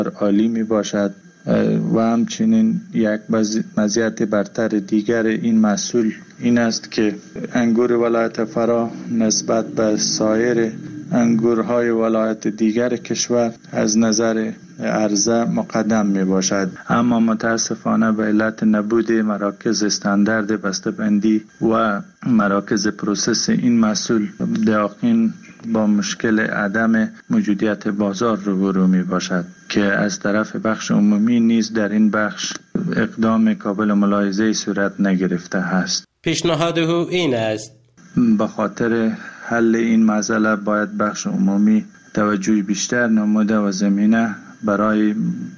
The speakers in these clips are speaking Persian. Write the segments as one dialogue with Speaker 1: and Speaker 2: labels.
Speaker 1: عالی می باشد و همچنین یک مزیت برتر دیگر این محصول این است که انگور ولایت فرا نسبت به سایر انگورهای ولایت دیگر کشور از نظر عرضه مقدم می باشد، اما متاسفانه به علت نبود مراکز استاندارد بسته‌بندی و مراکز پروسس این محصول دقیقاً با مشکل عدم موجودیت بازار روبرو می باشد که از طرف بخش عمومی نیز در این بخش اقدام قابل ملاحظه صورت نگرفته است.
Speaker 2: پیشنهاد او این است
Speaker 1: به خاطر حل این مسئله باید بخش عمومی توجه بیشتر نموده و زمینه برای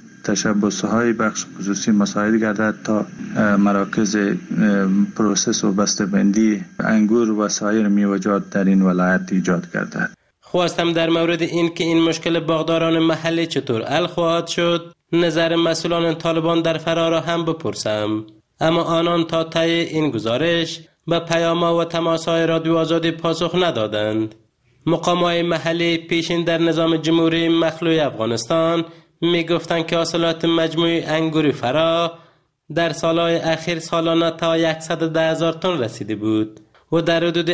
Speaker 1: تشبث‌های بخش خصوصی مساعد گردد تا مراکز پروسس و بسته‌بندی انگور و سایر میوه‌جات در این ولایت ایجاد گردد.
Speaker 2: خواستم در مورد این که این مشکل باغداران محلی چطور حل خواهد شد نظر مسئولان طالبان در فرا را هم بپرسم، اما آنان تا طی این گزارش به پیام‌ها و تماس‌های رادیو آزادی پاسخ ندادند. مقام‌های محلی پیشین در نظام جمهوری مخلوع افغانستان می گفتند که حاصلات مجموعی انگور فرا در سالهای اخیر سالانه تا 110,000 تن رسیده بود و در حدود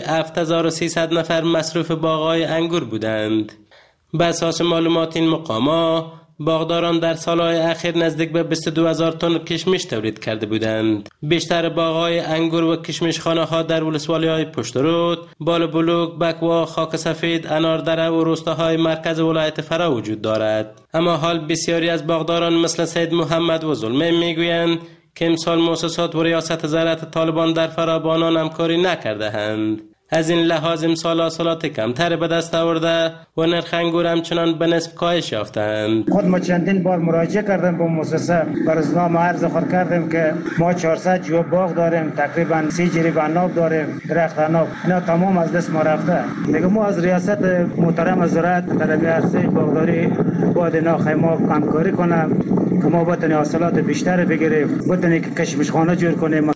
Speaker 2: 7300 نفر مصروف باغ‌های انگور بودند. به اساس معلومات این مقام‌ها باغداران در سالهای اخیر نزدیک به 22,000 تن کشمش تولید کرده بودند. بیشتر باغ‌های انگور و کشمشخانه‌ها در ولسوالی‌های پشترود، بالابلوک، بکوا، خاک سفید، اناردره و روستاهای مرکز ولایت فرا وجود دارد. اما حال بسیاری از باغداران مثل سید محمد و ظلمه میگویند که امسال مؤسسات و ریاست زراعت طالبان در فرا با آنان همکاری نکرده‌اند. از این لحاظ امسال حاصلات کمتر به دست آورده و نرخ انگور همچنان به نصف کاهش یافتند.
Speaker 3: خود ما چندین بار مراجعه کردیم به مؤسسه، برنامه عرض خود کردیم که ما 400 جو باغ داریم، تقریبا 30 جریب عناب داریم، درخت عناب، اینا تمام از دست ما رفته. دیگه ما از ریاست محترم زراعت طلب عرصه باغداری باید اینا خیما همکاری کنم که ما بتونیم حاصلات بیشتر بگیریم، بتونیم که کشمشخانه جور کنیم.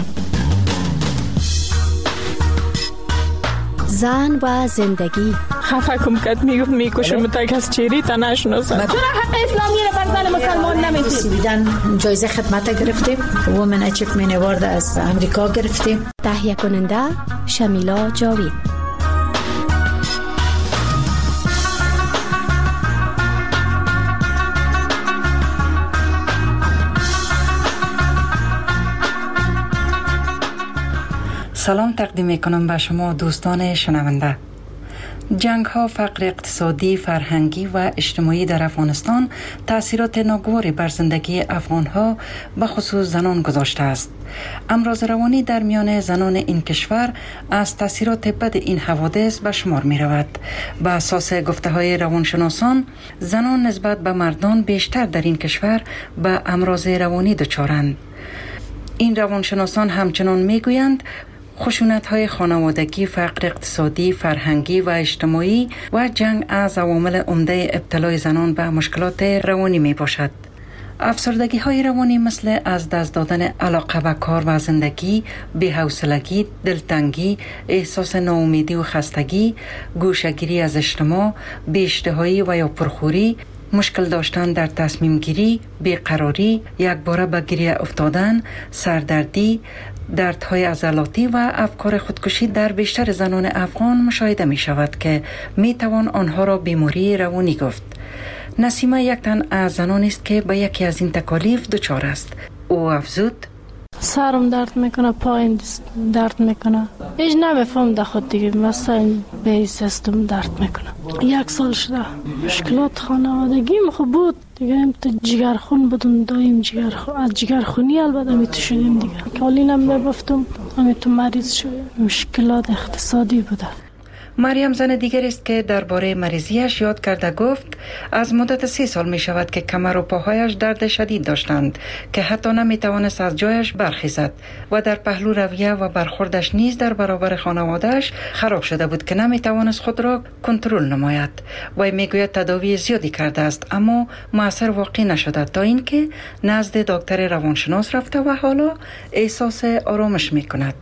Speaker 4: زن و زندگی
Speaker 5: خفه کم کد میگفت میکشم تا از چیری تا نشناسم.
Speaker 6: چرا حق اسلامی را بر زن مسلمان نمیدید؟
Speaker 7: بیدن جایزه خدمت گرفتیم، وومن اچیومنت اوارد از امریکا گرفتیم.
Speaker 4: تهیه کننده شمیلا جاوید.
Speaker 8: سلام تقدیم میکنم به شما دوستان شنونده. جنگ ها، فقر اقتصادی، فرهنگی و اجتماعی در افغانستان تأثیرات ناگواری بر زندگی افغان ها به خصوص زنان گذاشته است. امراض روانی در میان زنان این کشور از تأثیرات بد این حوادث به شمار می رود. به اساس گفته های روانشناسان، زنان نسبت به مردان بیشتر در این کشور به امراض روانی دچارند. این روانشناسان همچنان می گویند خشونت‌های خانوادگی، فقر اقتصادی، فرهنگی و اجتماعی و جنگ از عوامل عمده ابتلای زنان به مشکلات روانی می باشد. افسردگی‌های روانی مثل از دست دادن علاقه به کار و زندگی، بی‌حوصلگی، دلتنگی، احساس ناامیدی و خستگی، گوشه‌گیری از اجتماع، بی‌اشتهایی و یا پرخوری، مشکل داشتن در تصمیم گیری، بیقراری، یک باره به گریه افتادن، سردردی، دردهای عضلاتی و افکار خودکشی در بیشتر زنان افغان مشاهده می شود که می توان آنها را بیماری روانی گفت. نسیمه یک تن از زنان است که به یکی از این تکالیف دچار است. او افزود:
Speaker 5: سرم درد میکنه، پایم درد میکنه، هیچ نمیفهم در خود دیگه، مثلا به سیستم درد میکنه. 1 سال شده مشکلات خانوادگیم خوب بود دیگه، هم تو جگرخون بودم، دایم از جگرخونی البته میتو شدیم دیگه، کالینم میبفتم، همیتو مریض شدیم، مشکلات اقتصادی بوده.
Speaker 8: مریم زن دیگر است که درباره مریضیش یاد کرده گفت از مدت 3 سال می شود که کمر و پاهایش درد شدید داشتند که حتی نمی توانست از جایش برخیزد و در پهلو رویه و برخوردش نیز در برابر خانوادهش خراب شده بود که نمی توانست خود را کنترل نماید. و می گوید تداوی زیادی کرده است اما موثر واقع نشده تا اینکه نزد دکتر روانشناس رفته و حالا احساس آرامش می کند.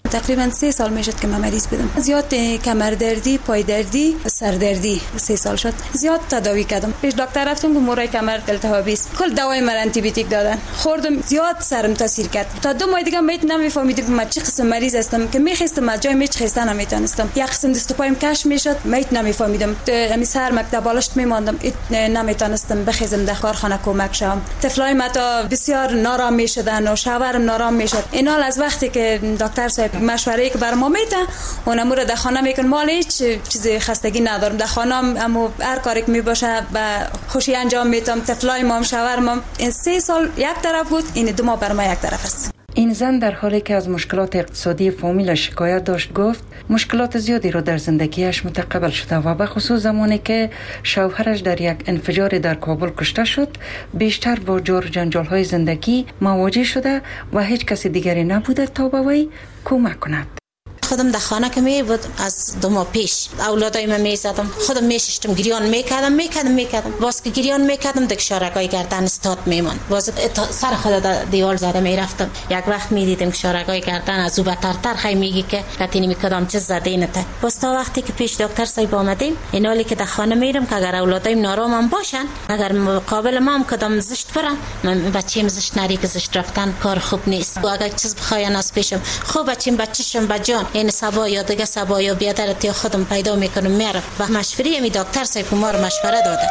Speaker 9: تقریبا 3 سال میشد که من مریض بودم. زیاد کمر دردی، پای دردی، سر دردی 3 سال شد. زیاد تداوی کردم. پیش دکتر رفتم که مورای کمر التهابی است. کل دوای من آنتی بیوتیک دادن. خوردم، زیاد سرم تاثیر کرد. تا 2 ماه دیگه میت نمیفهمیدم که من چه قسم مریض هستم که میخواستم از جای میچ خستن نمیتونستم. یک قسم دست و پایم کش میشد، میت نمیفهمیدم. همین سر مکتب بالشت میماندم، نمیتونستم بخیزم در کارخانه کمک شم. طفلای ما تا بسیار نارام میشدن و شوهرم نارام میشد. اینا از وقتی که دکتر صاحب مشوره‌ای که بر ما میده اونم رو در خانه میکن، مال هیچ چیز خستگی ندارم. در خانه اما هر کاری که میباشه با خوشی انجام میدم. طفلای ما، شوهرم، این 3 سال یک طرف بود، این 2 ماه بر ما یک طرف است.
Speaker 8: این زن در حالی که از مشکلات اقتصادی فامیل شکایت داشت گفت مشکلات زیادی رو در زندگیش متقبل شده و به خصوص زمانی که شوهرش در یک انفجار در کابل کشته شد بیشتر با جار و جنجال‌های زندگی مواجه شده و هیچ کسی دیگری نبوده تا به وی کمک کند.
Speaker 10: خودم در خانه که می بود از 2 ماه پیش اولادای من میزدم، خودم میششتم، گریان میکردم باز که گریان میکردم دک شارگای گردن استاد میمون، باز سر خود دیوال زده میرفتم. یک وقت میدیدم که شارگای گردن از او بترتر خی میگی که کتینی میکردم چه زده اینته. باز تا وقتی که پیش دکتر صاحب آمدیم این حالی که در خانه میرم که اگر اولادایم نارام باشن، اگر مقابل ما هم کدام زشت برن، من بچه‌م زشت نری که زشت رفتن کار خوب نیست. و اگر چیز بخواین از پیشم خوب بچه‌شم بجان این سبا یا دیگه سبا یا بیادرت یا خودم پیدا میکنم میرم و مشوره می دکتر صاحب ما رو مشوره داده.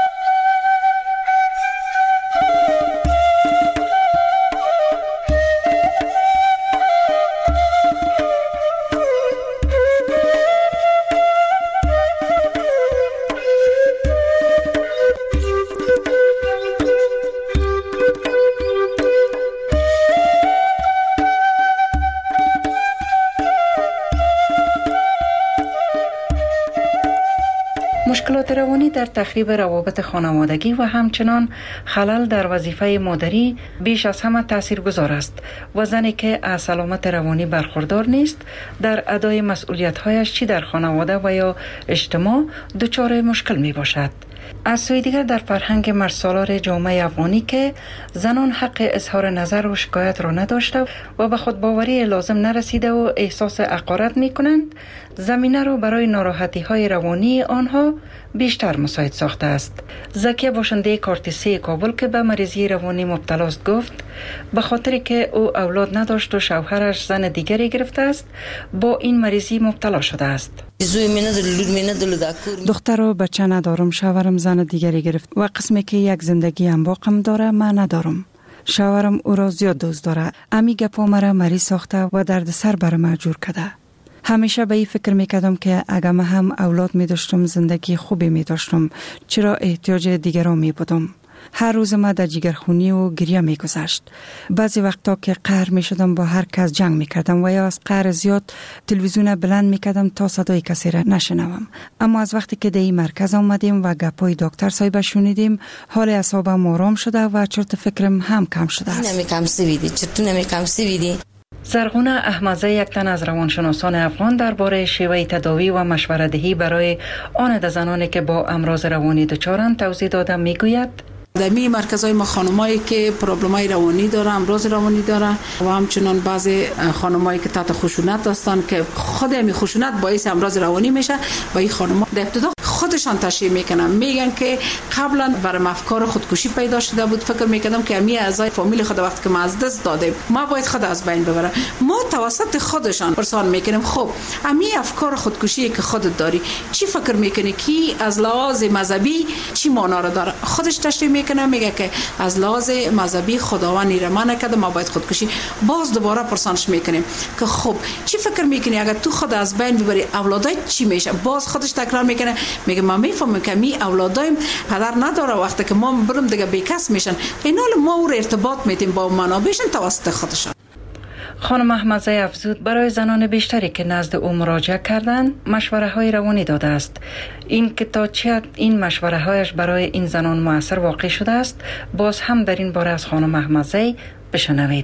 Speaker 8: مشکلات روانی در تخریب روابط خانوادگی و همچنان خلل در وظیفه مادری بیش از همه تاثیرگذار است و زنی که از سلامت روانی برخوردار نیست در ادای مسئولیت‌هایش چی در خانواده و یا اجتماع دچار مشکل می باشد. از سوی دیگر در فرهنگ مرسالار جامعه افغانی که زنان حق اظهار نظر و شکایت را نداشته و به خودباوری لازم نرسیده و احساس حقارت می کنند، زمینه را برای ناراحتی های روانی آنها بیشتر مساعد ساخته است. زکیه باشنده کارتیسی کابل که به مریضی روانی مبتلا است گفت به خاطری که او اولاد نداشت و شوهرش زن دیگری گرفته است با این مریضی مبتلا شده است.
Speaker 11: دختر و بچه ندارم، شوهرم زن دیگری گرفت و قسمی که یک زندگی هم باقم داره من ندارم. شوهرم او را زیاد دوست داره. امی گپا مرا مریض ساخته و درد سر بر ما جور کرده. همیشه به این فکر میکردم که اگر من هم اولاد می داشتم زندگی خوبی می داشتم، چرا احتیاج دیگران می بودم. هر روز ما در جگرخونی و گریه می گذشت. بعضی وقتا که قهر می شدم با هر کس جنگ می کردم و یا از قهر زیاد تلویزیون بلند می کردم تا صدای کسی را نشنوم. اما از وقتی که در این مرکز آمدیم و گپای دکتر صاحب شنیدیم، حال اعصابم آرام شده و چرت فکرم هم کم شده است.
Speaker 8: زرغونه احمدزی یک تن از روانشناسان افغان درباره شیوه تداوی و مشوره دهی برای آن زنانی که با امراض روانی دچارند توضیح داده میگوید
Speaker 12: در می مرکزهای ما خانمایی که پروبلمای روانی دارن، امراض روانی دارن و همچنان بعضی خانمایی که تحت خشونت هستن که خود همین خشونت باعث امراض روانی میشه و این خانم‌ها در ابتدا خودشان تشریح میکنن، میگن که قبلا برام افکار خودکشی پیدا شده بود، فکر میکردم که همین اعضای فامیل خود وقت که ما از دست دادیم ما باید خود از بین ببرم. ما توسط خودشان پرسان میکنیم خب همین افکار خودکشی که خودت داری چی فکر میکنی که از لحاظ مذهبی چی معنا رو داره؟ خودش تشریح میکنه، میگه که از لحاظ مذهبی خداوند ایرمان نکرده ما باید خودکشی. باز دوباره پرسانش میکنیم که خب چی فکر میکنی اگر تو خود از بین ببری اولادای چی میشه؟ باز خودش تکرار میکنه، میگه ما میفهمم که می اولادایم پدر نداره، وقتی که ما برم دیگه بیکس میشن این حال ما او ارتباط میتیم با منابعشون توسط خودشان.
Speaker 8: خانم احمدزی افزود برای زنان بیشتری که نزد او مراجعه کردند مشوره های روانی داده است. این که تا چه حد این مشوره هایش برای این زنان مؤثر واقع شده است باز هم در این باره از خانم احمدزی بشنوید.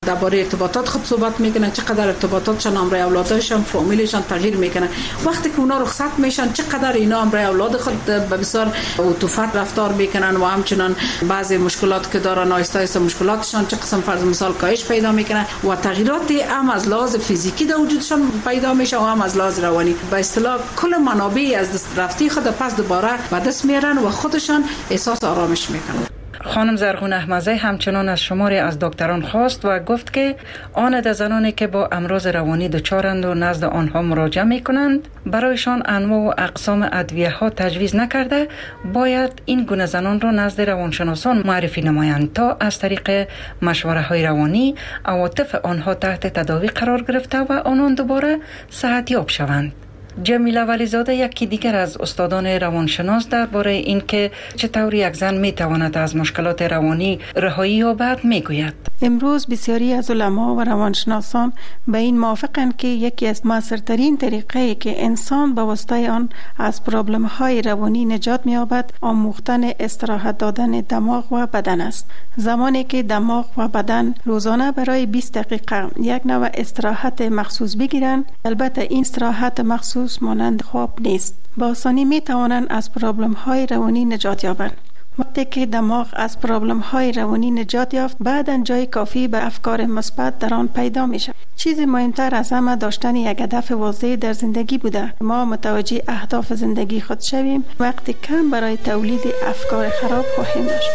Speaker 12: درباره ارتباطات خود صحبت میکنن، چقدر ارتباطاتشان امرای اولادشان فامیلشان تغییر میکنه. وقتی که اونا رخصت میشن چقدر اینا امرای اولاد خود به بسیار عطوفت رفتار میکنن و همچنان بعضی مشکلات که دارن آیسته آیسته مشکلاتشان چه قسم فرض مثال کاهش پیدا میکنه و تغییرات هم از لحاظ فیزیکی در وجودشان پیدا میشه و هم از لحاظ روانی. به اصطلاح کل منابع از دست رفتی خود پس دوباره به دست میارن و خودشان احساس آرامش میکنن.
Speaker 8: خانم زرغون احمزی همچنان از شماری از دکتران خواست و گفت که آن زنانی که با امراض روانی دچارند و نزد آنها مراجعه میکنند برایشان انواع و اقسام ادویه ها تجویز نکرده باید این گونه زنان را نزد روانشناسان معرفی نمایند تا از طریق مشوره های روانی عواطف آنها تحت تداوی قرار گرفته و آنان دوباره صحتیاب شوند. جمیله ولیزاده یکی دیگر از استادان روانشناس درباره اینکه چطور یک زن میتواند از مشکلات روانی رهایی یابد میگوید.
Speaker 13: امروز بسیاری از علما و روانشناسان به این موافقند که یکی از موثرترین طریقه‌ای که انسان به واسطه آن از پرابلم‌های روانی نجات می‌یابد آموختن استراحت دادن دماغ و بدن است. زمانی که دماغ و بدن روزانه برای 20 دقیقه یک نوع استراحت مخصوص بگیرند، البته این استراحت مخصوص مانند خواب نیست، با آسانی می‌توانند از پرابلم‌های روانی نجات یابند. وقتی که دماغ از پرابلم های روانی نجات یافت بعداً جای کافی به افکار مثبت در آن پیدا می شود. چیزی مهمتر از همه داشتن یک هدف واضح در زندگی بوده. ما متوجه اهداف زندگی خود شویم وقتی کم برای تولید افکار خراب خواهیم داشت.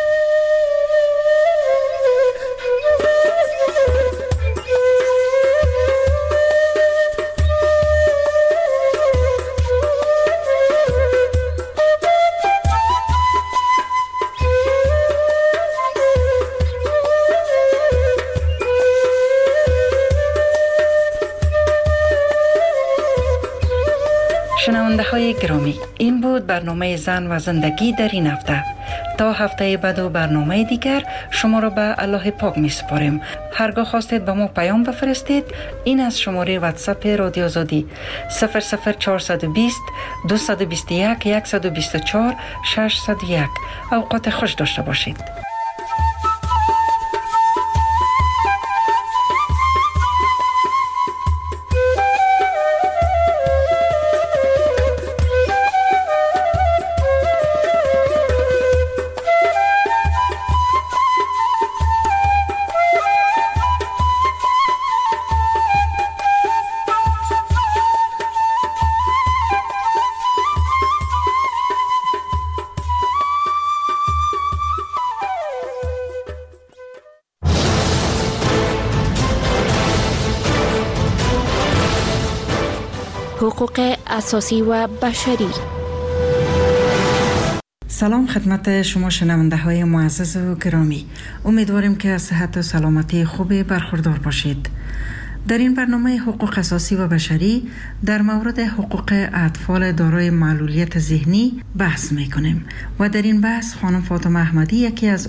Speaker 8: شنونده های گرامی، این بود برنامه زن و زندگی در این هفته. تا هفته بعد و برنامه دیگر شما را به الله پاک می سپاریم. هرگاه خواستید به ما پیام بفرستید، این از شماره واتساپ رادیو آزادی 00420 221 124 601. اوقات خوش داشته باشید.
Speaker 4: حقوق اساسی و بشری.
Speaker 8: سلام خدمت شما شنونده های معزز و گرامی. امیدواریم که از صحت و سلامتی خوبی برخوردار باشید. در این برنامه حقوق اساسی و بشری در مورد حقوق اطفال دارای معلولیت ذهنی بحث میکنیم و در این بحث خانم فاطمه احمدی یکی از